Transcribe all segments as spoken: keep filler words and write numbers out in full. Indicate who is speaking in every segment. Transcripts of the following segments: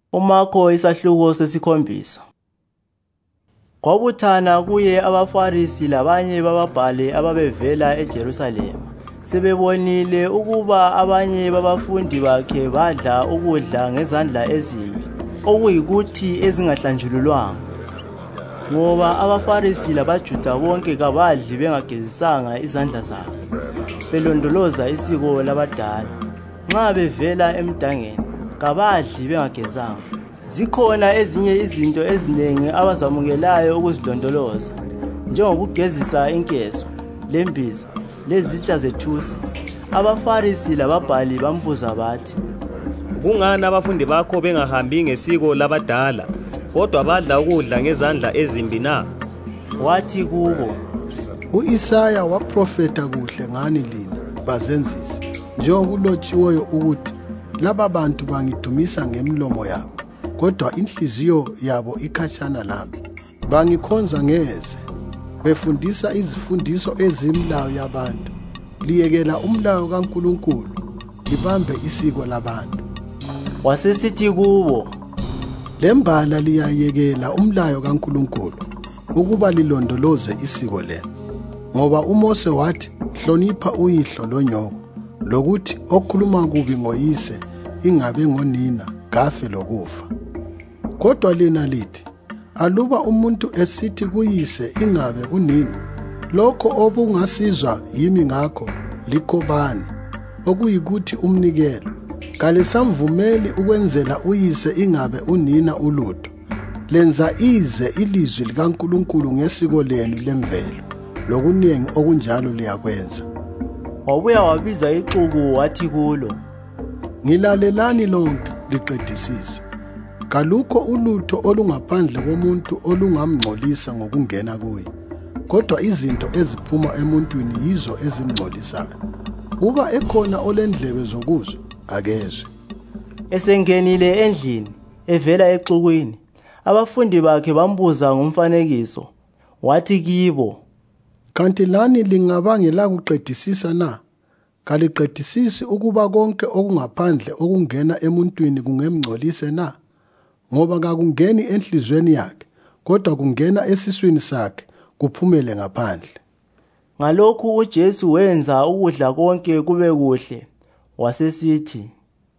Speaker 1: uMarko isahluko sesikhombisa. Kwabuthana kuye abaFarisi labanye bababhali ababevela eJerusalema. Sebebonile ukuba abanye babafundi bakhe badla ukudla ngezandla ezimbi, okuyikuthi ezingahlanjululwanga. Ngoba abaFarisi labaJuda bonke kabadli bengagezisanga izandla zabo, belondoloza isiko labadala. Nxa bevela emdangeni, kabadli bengagezanga. Zikhona ezinye izinto ezinengi abazamukelayo ukuzilondoloza, njengokugezisa inkezo, lembiza, lezitsha zethusi. AbaFarisi lababhali bambuza bathi,
Speaker 2: kungani abafundi bakho bengahambi ngesiko labadala, kodwa badla ukudla ngezandla ezimbi na?
Speaker 1: Wathi kubo,
Speaker 3: U-Isaya waprofeta kuhle ngani lina bazenzisi, njengokulotshiweyo ukuthi laba bantu bangidumisa ngemlomo yabo, kodwa inhliziyo yabo ikhatshana lami. Bangikhonza ngeze, befundisa izifundiso ezimlayo yabantu. Liyekela umlayo kaNkulunkulu, libambe isiko labantu.
Speaker 1: Wasesithi kubo,
Speaker 3: lembala liyayekela umlayo kaNkulunkulu ukuba lilondoloze isiko lenu. Ngoba uMose wathi, hlonipha uyihlo lonyoko, lokuthi okhuluma kubi ngoyise ingabe ngonina gafe lokufa. Kodwa lina lithi, aluba umuntu esithi kuyise ingabe kunini, lokho obungasizwa yimi ngakho likho bani, okuyikuthi umnikelo. Kalisamvumeli ukwenzela uyise ingabe unina ulutho. Lenza ize ilizwi likaNkulunkulu ngesiko lenu lemvelo, lokuningi okunjalo liyakwenza.
Speaker 1: Wabuya wabiza ixuku wathi kulo,
Speaker 3: ngilalelani lonke liqedisise. Kalukho ulutho olungaphandle komuntu olungamngcolisa ngokungena kuye, kodwa izinto eziphuma emuntwini yizo ezimngcolisayo. Uba ekhona olendlebe zokuzwa, akezwe.
Speaker 1: Esengenile endlini, evela exukwini, abafundi bakhe bambuza ngomfanekiso. Wathi kibo,
Speaker 3: kanti lani lingabangela kuqedisisa na? Kaliqedisisi ukuba konke okungaphandle okungena emuntwini kungemngcolise na? Ngoba kakungeni enhlizweni yakhe, kodwa kungena esiswini sakhe kuphumele ngaphandle.
Speaker 1: Ngalokhu uJesu wenza ukudla konke kube kuhle. Wasesithi,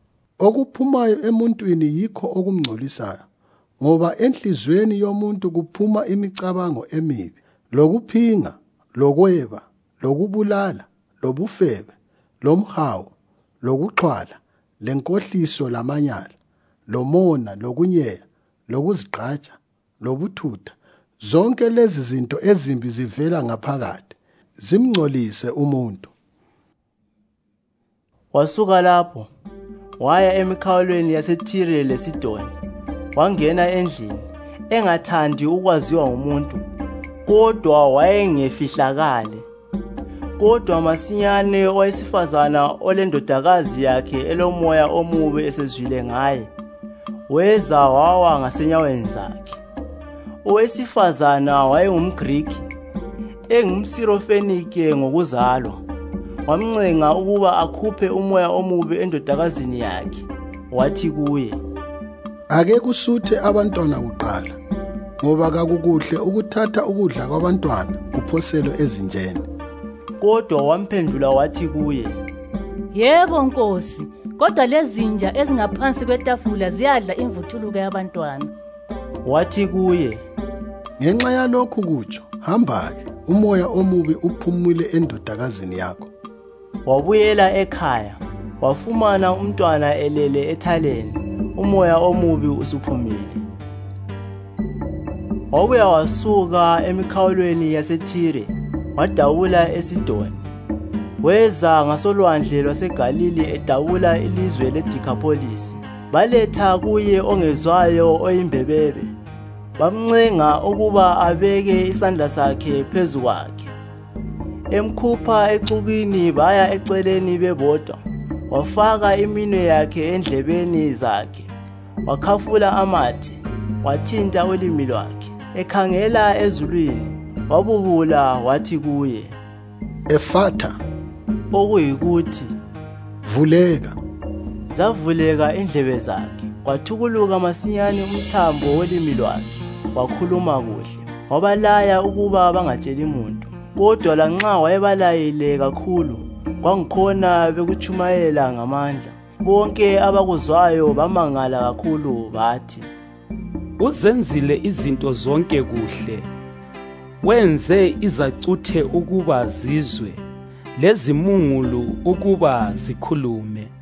Speaker 3: okuphumayo emuntwini yikho okumngcolisayo, ngoba enhlizweni yomuntu kuphuma imicabango emibi, lokuphinga, lokweba, lokubulala, lobufebe, lomhawu, lokuxhwala, lenkohliso lamanyala, lomona, lokunyeya, lokuzigqaja, lobuthutha. Zonke lezi zinto ezimbi zivela ngaphakathi, zimngcolise umuntu.
Speaker 1: Wasuka lapho, waya emikhawulweni yaseThire leSidoni. Wangena endlini, engathandi ukwaziwa ngumuntu, kodwa wayengefihlakale. Kodwa masinyane owesifazana olendodakazi yakhe elomoya omubi esezwile ngaye, weza wawa ngasenyaweni zakhe. Owesifazana wayengumGriki, engumSirofenike ngokuzalwa. Wamncenga ukuba akhuphe umoya omubi endodakazini yakhe. Wathi kuye,
Speaker 3: ake kusuthe abantwana kuqala, ngoba kakukuhle ukuthatha ukudla kwabantwana kuphoselwe ezinjeni.
Speaker 1: Kodwa wamphendula wathi kuye,
Speaker 4: yebo Nkosi, kodwa lezinja ezingaphansi kwetafula ziyadla imvuthuluko yabantwana.
Speaker 1: Wathi kuye,
Speaker 3: ngenxa yalokhu kutsho, hamba-ke, umoya omubi uphumule endodakazini yakho.
Speaker 1: Wabuyela ekhaya, wafumana umntwana elele ethaleni, umoya omubi usuphumile. Wabuya wasuka emikhawulweni yaseThire, wadabula eSidoni. Weza ngasolwandle lwaseGalili edabula ilizwe leDikapholisi. Baletha kuye ongezwayo oyimbebebe. Bamncenga ukuba abeke isandla sakhe phezu kwakhe. Emkhupha exukwini baya eceleni bebodwa. Wafaka iminwe yakhe endlebeni zakhe. Wakhafula amathe, wathinta ulimi lwakhe. Ekhangela ezulwini, wabubula wathi kuye,
Speaker 3: Efatha,
Speaker 1: okuyikuthi,
Speaker 3: vuleka.
Speaker 1: Zavuleka indlebe zakhe, Kwathukuluka masinyane umthambo wolimi lwakhe, wakhuluma kuhle, wabalaya ukuba bangatsheli muntu. Kodwa lanxa wayebalayile kakhulu, kwangikhona bekuchumayela ngamandla. Bonke abakuzwayo bamangala kakhulu bathi,
Speaker 5: uzenzile izinto zonke kuhle, wenze izacuthe ukuba zizwe, lezimungulu ukuba zikhulume.